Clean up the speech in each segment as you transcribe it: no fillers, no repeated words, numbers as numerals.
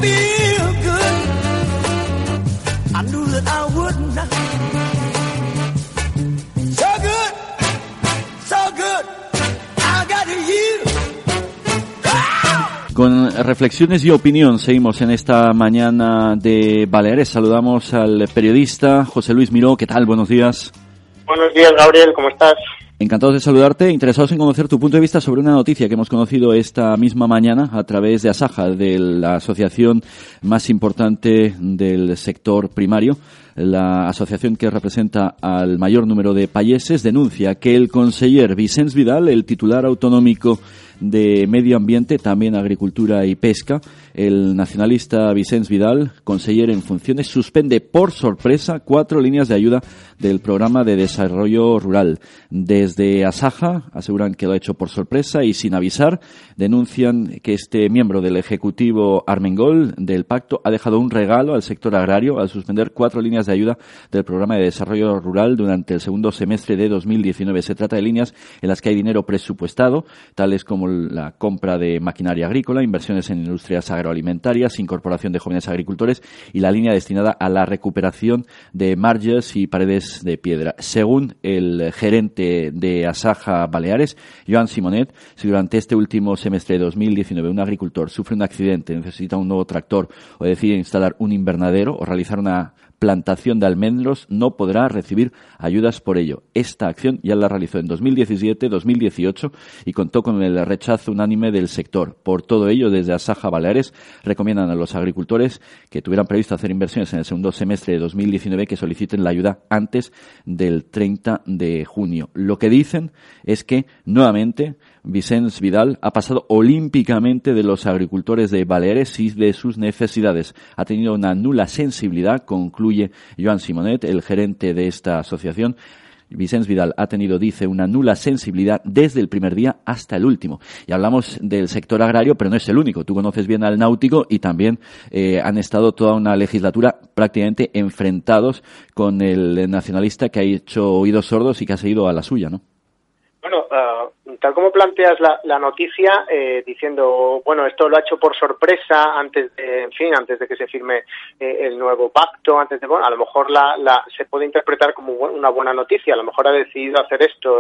feel good. I knew that I would not. So good, so good. I got you. Con reflexiones y opinión seguimos en esta mañana de Baleares. Saludamos al periodista José Luis Miró. ¿Qué tal? Buenos días. Buenos días, Gabriel. ¿Cómo estás? Encantados de saludarte, interesados en conocer tu punto de vista sobre una noticia que hemos conocido esta misma mañana a través de Asaja, de la asociación más importante del sector primario. La asociación que representa al mayor número de payeses denuncia que el conseller Vicens Vidal, el titular autonómico de Medio Ambiente, también Agricultura y Pesca, el nacionalista Vicens Vidal, conseller en funciones, suspende por sorpresa 4 líneas de ayuda del programa de desarrollo rural. Desde Asaja aseguran que lo ha hecho por sorpresa y sin avisar. Denuncian que este miembro del Ejecutivo Armengol del Pacto ha dejado un regalo al sector agrario al suspender 4 líneas de ayuda del programa de desarrollo rural durante el segundo semestre de 2019. Se trata de líneas en las que hay dinero presupuestado, tales como la compra de maquinaria agrícola, inversiones en industrias agroalimentarias, incorporación de jóvenes agricultores y la línea destinada a la recuperación de marges y paredes de piedra. Según el gerente de Asaja Baleares, Joan Simonet, si durante este último semestre de 2019 un agricultor sufre un accidente, necesita un nuevo tractor o decide instalar un invernadero o realizar una plantación de almendros, no podrá recibir ayudas por ello. Esta acción ya la realizó en 2017, 2018 y contó con el rechazo unánime del sector. Por todo ello, desde Asaja Baleares recomiendan a los agricultores que tuvieran previsto hacer inversiones en el segundo semestre de 2019 que soliciten la ayuda antes del 30 de junio. Lo que dicen es que, nuevamente, Vicens Vidal ha pasado olímpicamente de los agricultores de Baleares y de sus necesidades. Ha tenido una nula sensibilidad, concluye Joan Simonet, el gerente de esta asociación. Vicens Vidal ha tenido, dice, una nula sensibilidad desde el primer día hasta el último. Y hablamos del sector agrario, pero no es el único. Tú conoces bien al náutico y también han estado toda una legislatura prácticamente enfrentados con el nacionalista que ha hecho oídos sordos y que ha seguido a la suya, ¿no? Bueno, tal como planteas la noticia, diciendo, bueno, esto lo ha hecho por sorpresa antes de que se firme el nuevo pacto, bueno, a lo mejor se puede interpretar como una buena noticia, a lo mejor ha decidido hacer esto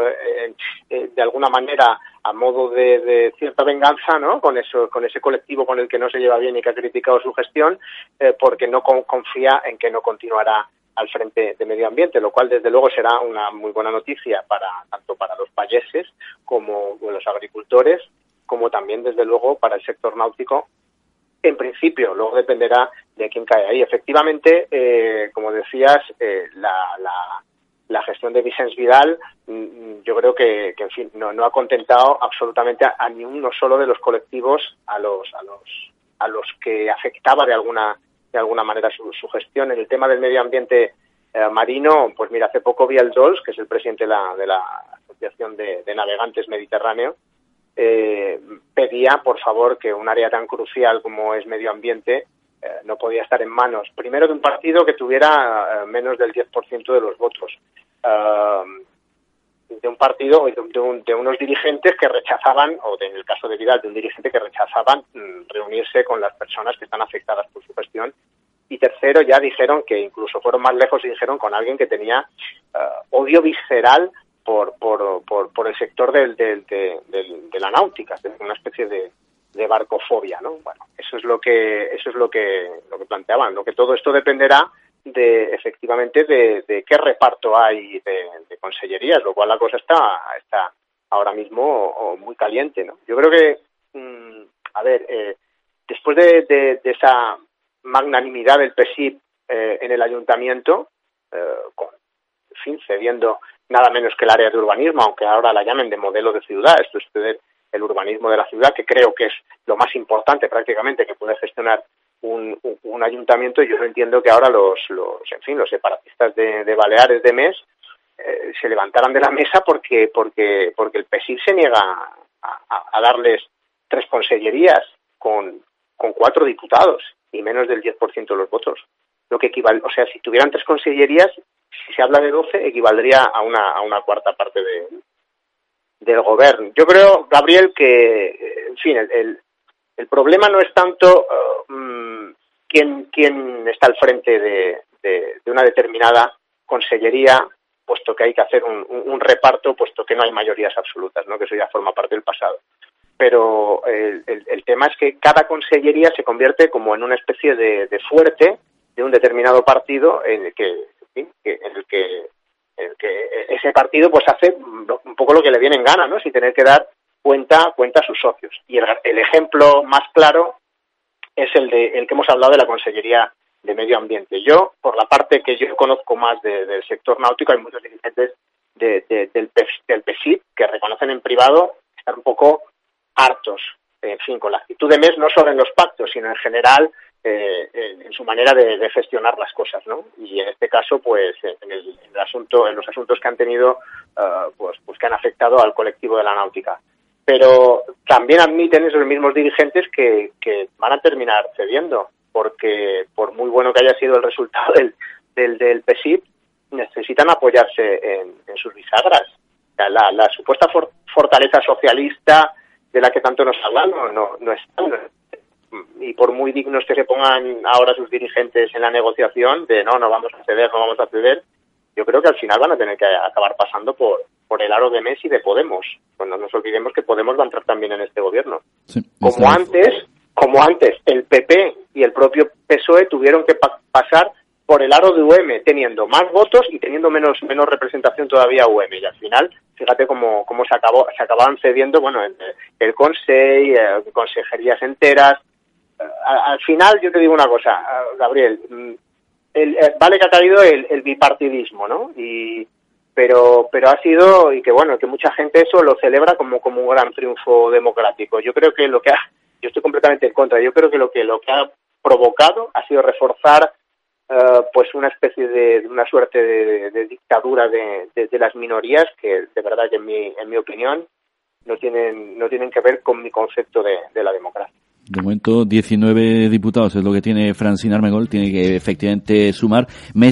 de alguna manera a modo de cierta venganza, ¿no? Con ese colectivo con el que no se lleva bien y que ha criticado su gestión, porque no confía en que no continuará al frente de Medio Ambiente, lo cual desde luego será una muy buena noticia tanto para los payeses como los agricultores, como también desde luego para el sector náutico. En principio, luego dependerá de quién cae ahí. Efectivamente, como decías, la gestión de Vicens Vidal, yo creo que en fin, no ha contentado absolutamente a ni uno solo de los colectivos a los que afectaba de alguna manera su gestión. En el tema del medio ambiente marino, pues mira, hace poco vi al Dols, que es el presidente de la Asociación de Navegantes Mediterráneo, pedía, por favor, que un área tan crucial como es medio ambiente no podía estar en manos, primero, de un partido que tuviera menos del 10% de los votos, de un partido, de unos dirigentes que rechazaban, en el caso de Vidal, de un dirigente que rechazaban reunirse con las personas que están afectadas por su gestión. Y tercero, ya dijeron que incluso fueron más lejos y dijeron con alguien que tenía odio visceral por el sector de la náutica, una especie de barcofobia, ¿no? Bueno, eso es lo que planteaban, lo que todo esto dependerá efectivamente de qué reparto hay de consellerías, lo cual la cosa está ahora mismo muy caliente, ¿no? Yo creo que después de esa magnanimidad del PSIP en el ayuntamiento, cediendo nada menos que el área de urbanismo, aunque ahora la llamen de modelo de ciudad, esto es ceder el urbanismo de la ciudad, que creo que es lo más importante prácticamente que puede gestionar un ayuntamiento. Y yo entiendo que ahora los separatistas de Baleares, de MES, se levantaran de la mesa porque el PSIC se niega a darles 3 consellerías con 4 diputados y menos del 10% de los votos. Lo que equivale, o sea, si tuvieran 3 consellerías, si se habla de 12, equivaldría a una cuarta parte del gobierno. Yo creo, Gabriel, que, en fin, El problema no es tanto quién está al frente de una determinada consellería, puesto que hay que hacer un reparto, puesto que no hay mayorías absolutas, ¿no? Que eso ya forma parte del pasado. Pero el tema es que cada consellería se convierte como en una especie de fuerte de un determinado partido en el que ese partido pues hace un poco lo que le viene en gana, ¿no? Sin tener que dar cuenta a sus socios. Y el ejemplo más claro es el que hemos hablado de la Consellería de Medio Ambiente. Yo, por la parte que yo conozco más del sector náutico, hay muchos dirigentes del PESIP que reconocen en privado estar un poco hartos, en fin, con la actitud de MES, no solo en los pactos, sino en general en su manera de gestionar las cosas, ¿no? Y en este caso, pues, en los asuntos que han tenido, pues que han afectado al colectivo de la náutica. Pero también admiten esos mismos dirigentes que van a terminar cediendo, porque por muy bueno que haya sido el resultado del PESIP, necesitan apoyarse en sus bisagras. O sea, la supuesta fortaleza socialista de la que tanto nos hablan no está. Y por muy dignos que se pongan ahora sus dirigentes en la negociación de no vamos a ceder, yo creo que al final van a tener que acabar pasando por el aro de MES y de Podemos. Pues no nos olvidemos que Podemos va a entrar también en este gobierno. Sí, como antes el PP y el propio PSOE tuvieron que pasar por el aro de UM, teniendo más votos y teniendo menos representación todavía UM. Y al final, fíjate cómo se acababan cediendo, bueno, el Consejo, consejerías enteras. Al final, yo te digo una cosa, Gabriel, vale que ha caído el bipartidismo, ¿no? Pero ha sido, y que bueno, que mucha gente eso lo celebra como un gran triunfo democrático. Yo creo que yo estoy completamente en contra. Yo creo que lo que ha provocado ha sido reforzar pues una especie de una suerte de dictadura de las minorías que de verdad que en mi opinión no tienen que ver con mi concepto de la democracia. De momento 19 diputados es lo que tiene Francine Armengol, tiene que efectivamente sumar.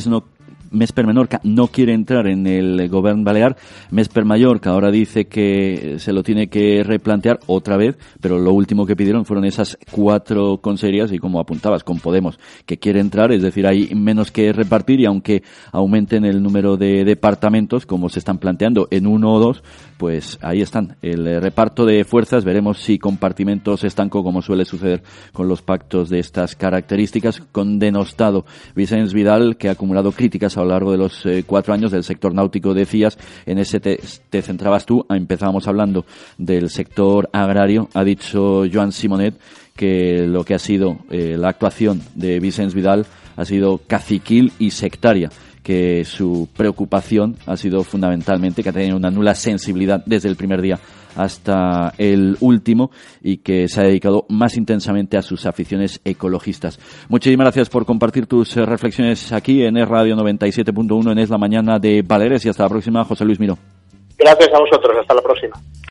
Mesper Menorca no quiere entrar en el Govern Balear. Mesper Mallorca ahora dice que se lo tiene que replantear otra vez, pero lo último que pidieron fueron esas 4 consellerías y como apuntabas, con Podemos, que quiere entrar, es decir, hay menos que repartir y aunque aumenten el número de departamentos, como se están planteando en 1 o 2, pues ahí están. El reparto de fuerzas, veremos si compartimentos estanco, como suele suceder con los pactos de estas características, con denostado Vicens Vidal, que ha acumulado críticas a lo largo de los 4 años del sector náutico. Decías, en ese te centrabas tú, empezábamos hablando del sector agrario. Ha dicho Joan Simonet que lo que ha sido la actuación de Vicens Vidal ha sido caciquil y sectaria, que su preocupación ha sido fundamentalmente que ha tenido una nula sensibilidad desde el primer día hasta el último y que se ha dedicado más intensamente a sus aficiones ecologistas. Muchísimas gracias por compartir tus reflexiones aquí en Es Radio 97.1 en Es la Mañana de Baleares y hasta la próxima, José Luis Miró. Gracias a vosotros, hasta la próxima.